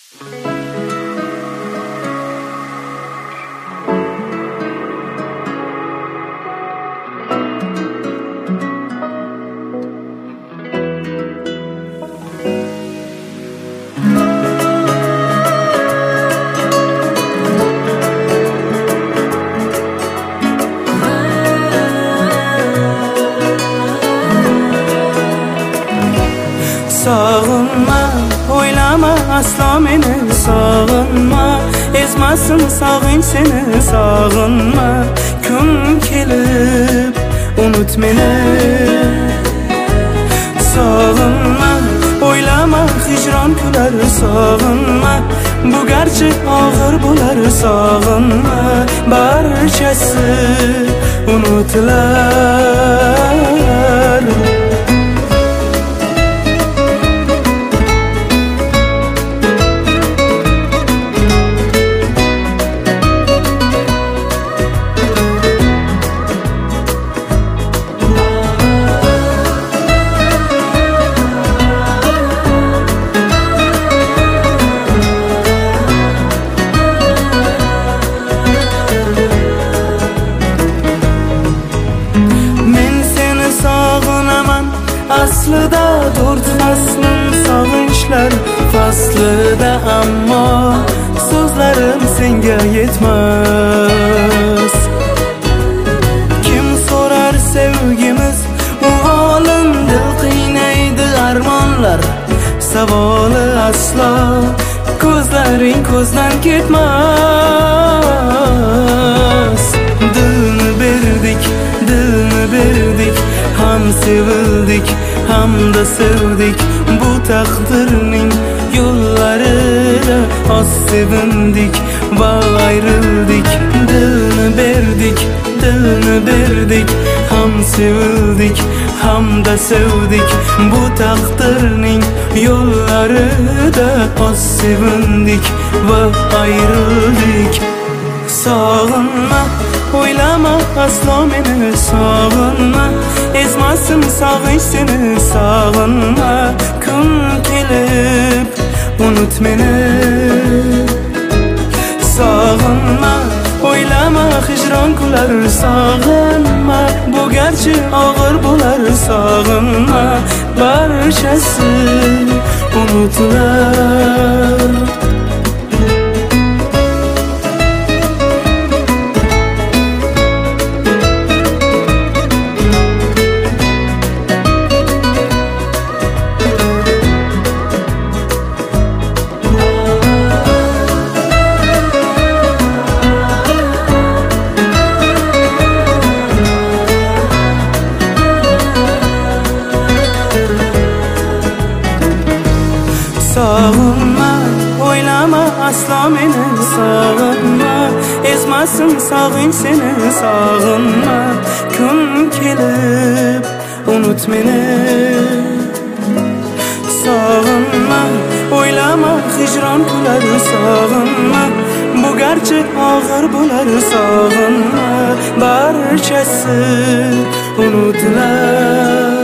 Sağınma, oylama asla meni sağınma, ezmasın sağın seni sağınma. Kun kelib unut meni. Sağınma, oylama hicran kular sağınma, bu gerçi ağır bular sağınma. Barchasi unutilar. Aslida dört faslın sağınçlar faslida, ammo so'zlarim senga yetmas. Kim so'rar sevgimiz u olim, dil qiynaydi armonlar. Savoli aslo ko'zlaring ko'zdan ketmas. Dilni berdik, ham sevildik, ham da sevdik. Bu taqdirning yo'llarida oz sevindik va ayrıldik. Dilni berdik, ham sevildik, ham da sevdik. Bu taqdirning yo'llarida oz sevindik va ayrıldik. Sağınma, oylama aslo meni sağınma, ezmasın sağınç seni sağınma. Kun kelib unut meni. Sağınma, oylama hicron kular sağınma, bu gerçi ağır bular sağınma. Barchasi unutilar. Sağınma, oylama asla meni sağınma, ezmasın sağın seni sağınma. Kun kelib unut meni. Sağınma, oylama hicron kular sağınma, bu gerçi ağır bular sağınma. Barchasi unutilar.